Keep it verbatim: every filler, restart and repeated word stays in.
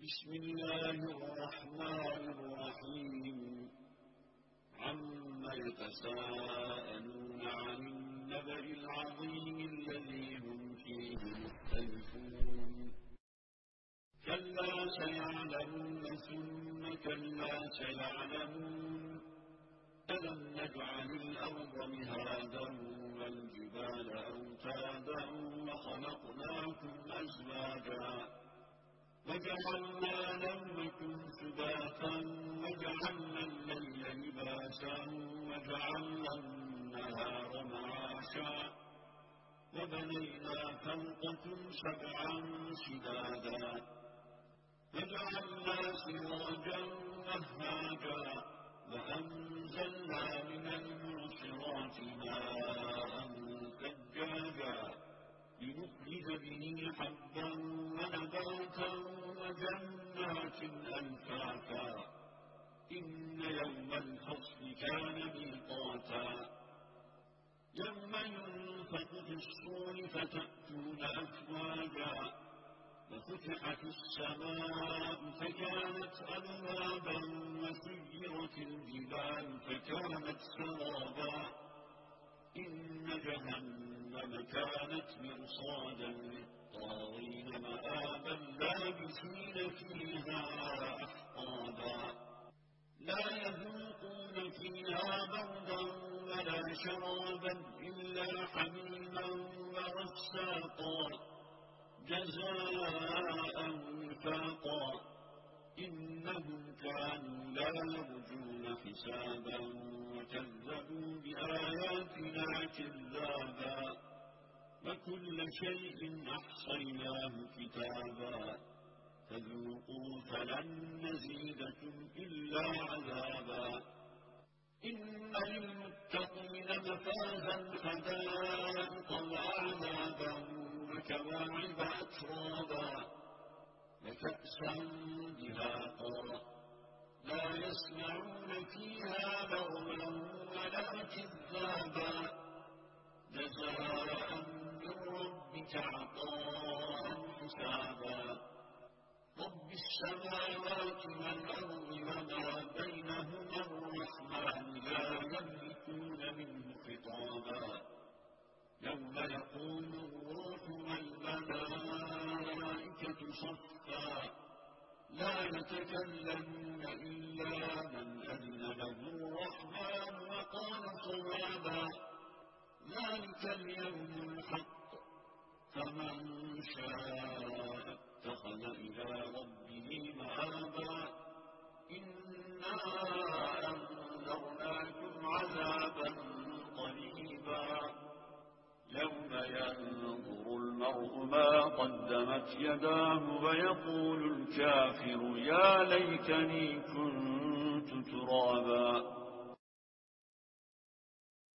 بسم الله الرحمن الرحيم عما يتساءلون عن النبأ العظيم الذي هم فيه مختلفون كلا سيعلمون ثم كلا سيعلمون ألم نجعل الأرض مهادا والجبال أوتادا وخلقناكم أزواجا وجعلنا نومكم سباتا وجعلنا الليل لباسا وجعلنا النهار معاشا وبنينا فوقكم سبعا شدادا وجعلنا سراجا وهاجا وأنزلنا من المعصرات ماء ثجاجا لنخرج به حبا ونباتا وجنات ألفافا إن يوم الفصل كان ميقاتا يوم ينفخ في الصور فتأتون أفواجا وفتحت السماء فكانت أبوابا وسيرت الجبال فكانت سرابا إن جهنم كانت مرصادا للطاغين مآبا لابثين فيها أحقابا لا يذوقون فيها بردا ولا شرابا إلا حميما وغساقا جزاء وفاقا إنهم كانوا لا يرجون حسابا وكذبوا بآياتنا كذابا وكل شيء أحصيناه كتابا فذوقوا فلن نزيدكم إلا عذابا إن للمتقين مفازا حدائق وأعنابا وكواعب أترابا وكأسا دهاقا لا يسمعون فيها لغوا ولا كذابا جزاء من ربك عطاء حسابا رب السماوات والأرض وما بينهما الرحمن لا يملكون منه خطابا يوم يقوم الروح والملائكة صفا لا يتكلمون إلا من أذن له الرحمن وقال صوابا ذلك اليوم الحق فمن شاء اتخذ إلى ربه مآبا إنا أنذرناكم عذابا قريبا يوم ينظر المرء ما قدمت يداه ويقول الكافر يا ليتني كنت ترابا